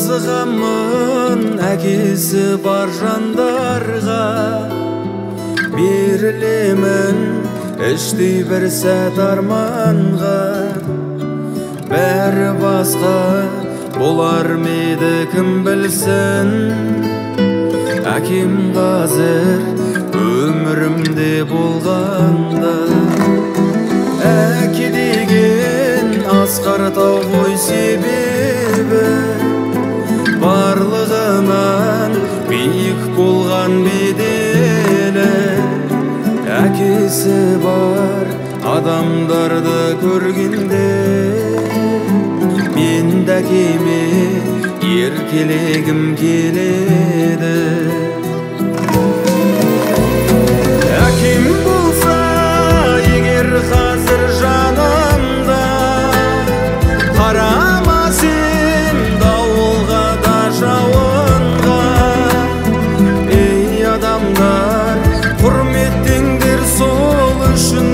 Қызығамын әкесі бар жандарға, берілемін іштей бір сәт арманға. Бәрі басқа болар меді кім білсін, әкем қазір өмірімде болғанда. Әке деген асқар тау ғой себебі, барлығынан биік болған беделі. Әкесі бар адамдарды көргенде, мен де әкеме еркелегім келеді. Әкем болса егер қазір жанымда, қарамас ем дауылға да жауынға. Ей адамдар, құрметтеңдер сол үшін,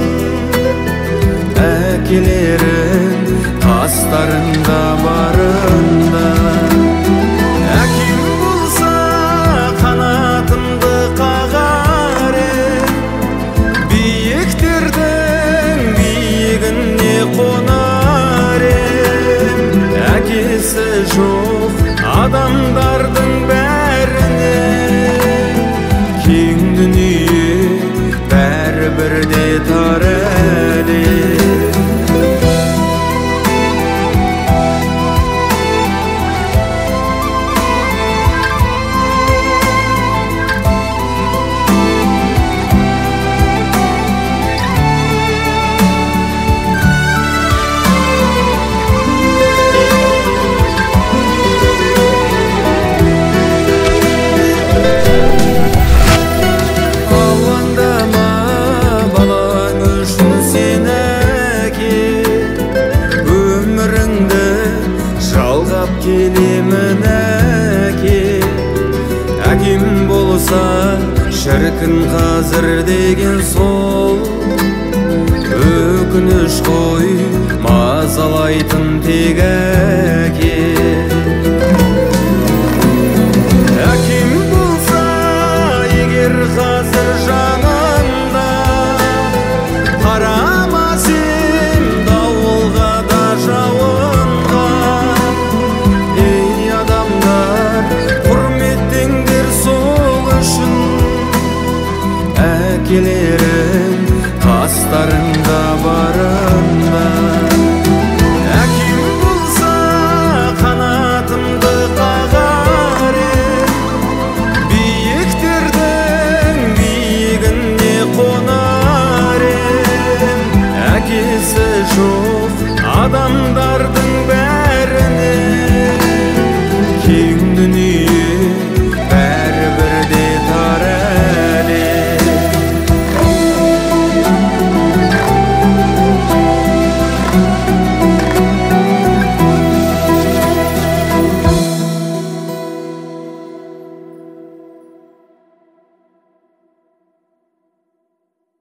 әкелерін қастарында барында. Әкем болса қанатымды қағар ем, биіктердің биігіне қонар ем. Әкесі жоқ адамдардың бәріне, кең дүние бәрі бірде тар әлем. Келемін әке, әкем болса шіркін қазір деген сол. Өкініш қой мазалайтын тек әке. Әкем болса егер қазір жанымда, қарамас ем дауылға да жауынға. Әкелерін қастарында барында. Әкем болса қанатымды қағар ем, биіктердің биігіне қонар ем. Әкесі жоқ адамдар